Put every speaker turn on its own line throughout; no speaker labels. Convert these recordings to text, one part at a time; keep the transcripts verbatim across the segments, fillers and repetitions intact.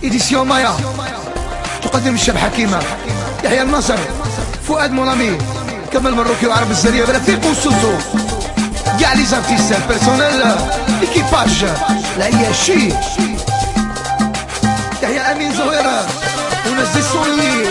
إديسيون مايا تقدم الشاب حكيمة يحيى النصر فؤاد مونامي كمال مروكي وعرب الزرية بلا فيق وسوسو كاع لي زارتيست بيرسونيل ايكيباج لا هي شي يحيى امين زهيرة وناس دي السوريين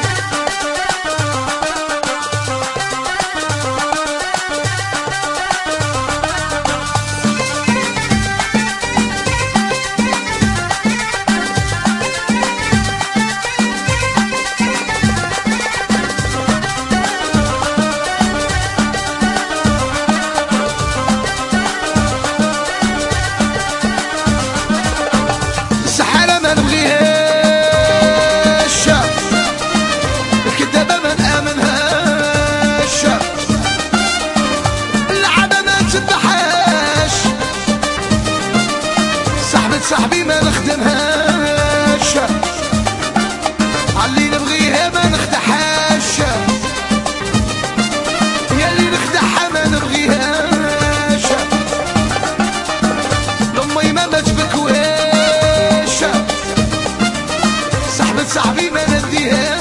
صاحبي ما نخدمهاش علي نبغيها ما نخدعهاش يا اللي نخدعها ما نبغيهاش لامي ما متبكواش صاحبة صاحبي ما نديهاش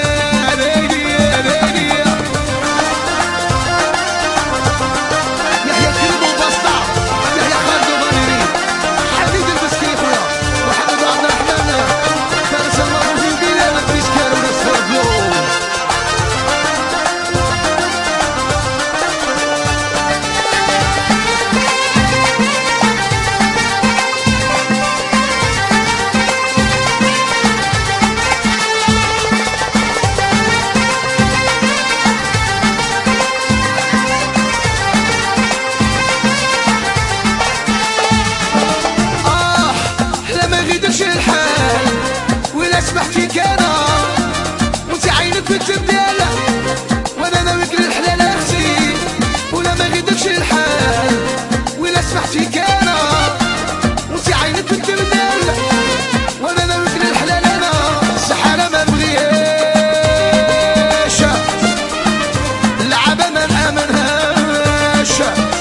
سمحتيك انا وانت عينك في التبدال وانا ناويك للحلال اختي ولا ما غيدكش الحال ولا سمحتيك انا وانت عينك في التبدال وانا ناويك للحلال انا السحالة ما نبغيهاش اللعبة ما نامنهاش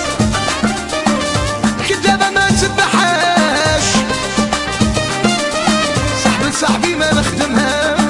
الكدابة ما نسبحهاش صاحبي ما نخدمها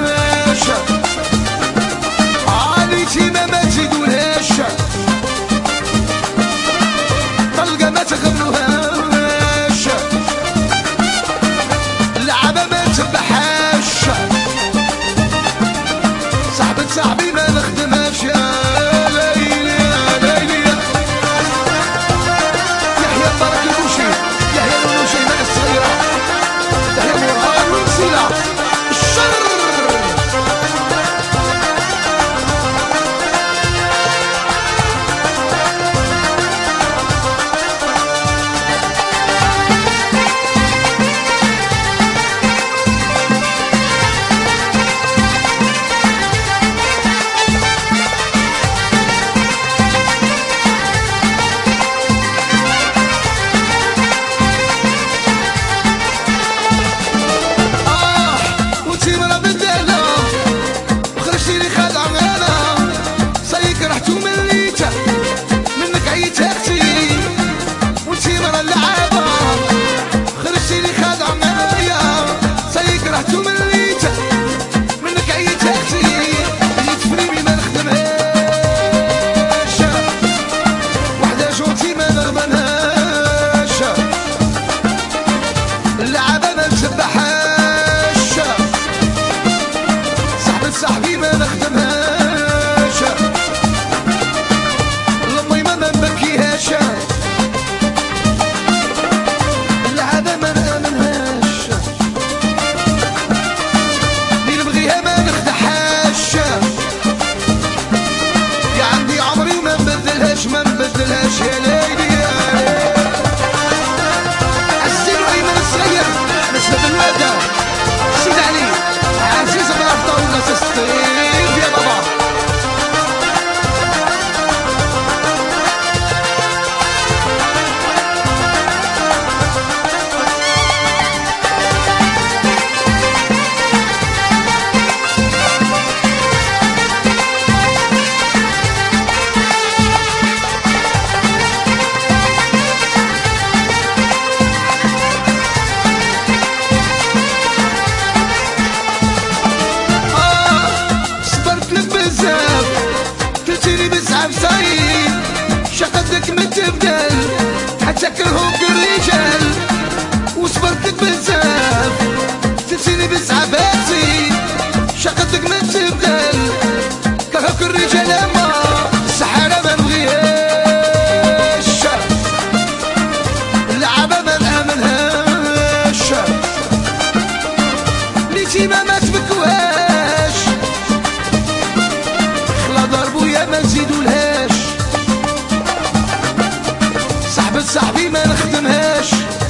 صاحبي ما نخدمهاش،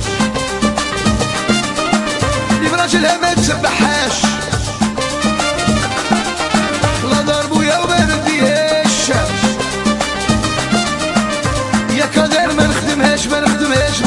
اللي براجلها ما تسبحهاش، لا ضربو يا وما نديهاش، يا كادر ما نخدمهاش ما نخدمهاش